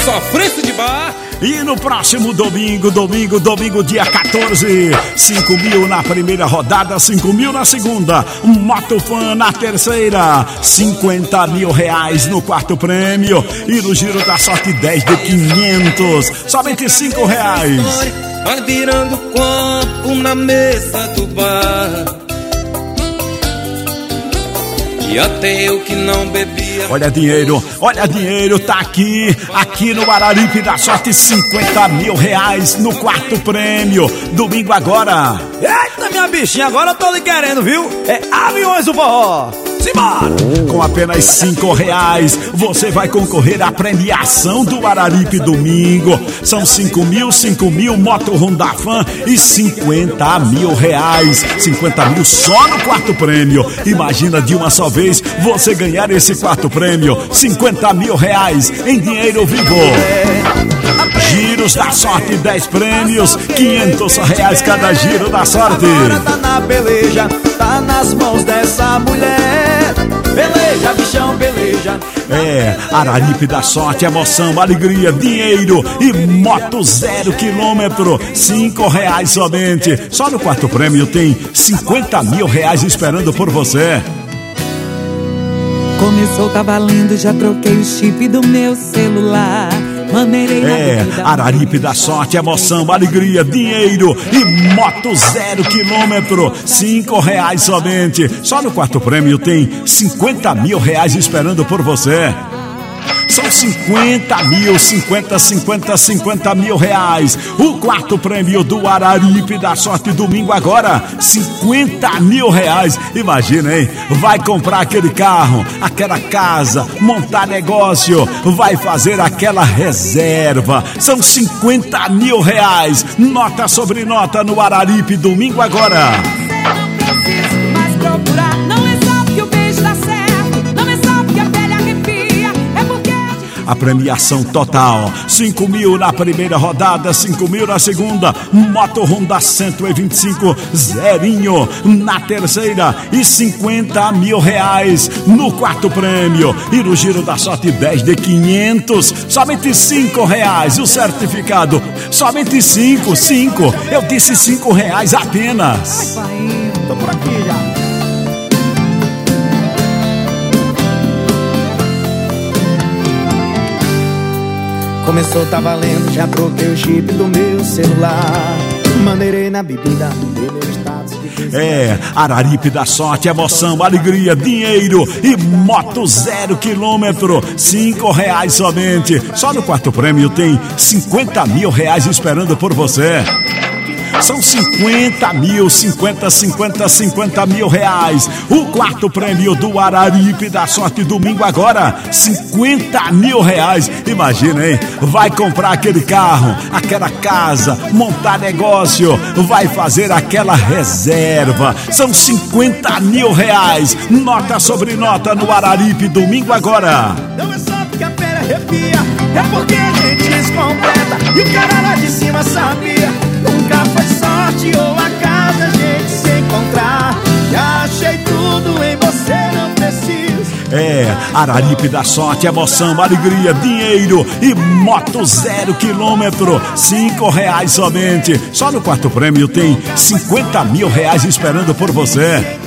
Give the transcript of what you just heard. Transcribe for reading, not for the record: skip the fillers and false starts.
sofrência de bar. E no próximo domingo, dia 14, 5 mil na primeira rodada, 5 mil na segunda, Motofan na terceira, 50 mil reais no quarto prêmio e no giro da sorte 10 de 500, somente 5 reais. Vai virando copo na mesa do bar. E até eu que não bebia. Olha dinheiro, tá aqui no Araripe da Sorte, 50 mil reais no quarto prêmio. Domingo agora. Eita, minha bichinha, agora eu tô lhe querendo, viu? É Aviões do Forró. Simbora! Com apenas 5 reais, você vai concorrer à premiação do Araripe domingo. São 5 mil, moto Honda Fan e 50 mil reais. 50 mil só no quarto prêmio. Imagina de uma só vez você ganhar esse quarto prêmio. 50 mil reais em dinheiro vivo. Giros da sorte, 10 prêmios, 500 reais cada giro da sorte. Agora tá na peleja, tá nas mãos dessa mulher. Peleja, bichão, peleja. É, Araripe da Sorte, emoção, alegria, dinheiro e moto 0 quilômetro, 5 reais somente. Só no quarto prêmio tem 50 mil reais esperando por você. Começou, tá valendo, já troquei o chip do meu celular. Araripe da Sorte, emoção, alegria, dinheiro e moto 0 quilômetro, 5 reais somente. Só no quarto prêmio tem 50 mil reais esperando por você. São 50 mil reais. O quarto prêmio do Araripe da Sorte domingo agora, 50 mil reais. Imagina, hein? Vai comprar aquele carro, aquela casa, montar negócio, vai fazer aquela reserva. São 50 mil reais. Nota sobre nota no Araripe domingo agora. Não preciso mais procurar. Não é só porque o beijo dá certo, não é só porque a pele arrepia, é porque a premiação total, 5 mil na primeira rodada, 5 mil na segunda, moto Honda 125 zerinho na terceira e 50 mil reais no quarto prêmio. E no giro da sorte 10 de 500, somente 5 reais o certificado, somente 5, eu disse 5 reais apenas. Tô por aqui já. Começou, tá valendo, já troquei o chip do meu celular. Maneirei na bebida, mudei meu status de Araripe da Sorte, emoção, alegria, dinheiro e moto 0 quilômetro, 5 reais somente. Só no quarto prêmio tem 50 mil reais esperando por você. São 50 mil reais. O quarto prêmio do Araripe da Sorte domingo agora, 50 mil reais. Imagina, hein? Vai comprar aquele carro, aquela casa, montar negócio, vai fazer aquela reserva. São 50 mil reais. Nota sobre nota no Araripe domingo agora. Não é só porque a pele arrepia, é porque a gente descompleta. E o cara lá de cima sabia. Nunca foi sorte ou acaso a gente se encontrar. Já achei tudo em você, não preciso. Araripe da Sorte, emoção, alegria, dinheiro e moto 0 quilômetro, 5 reais somente. Só no quarto prêmio tem 50 mil reais esperando por você.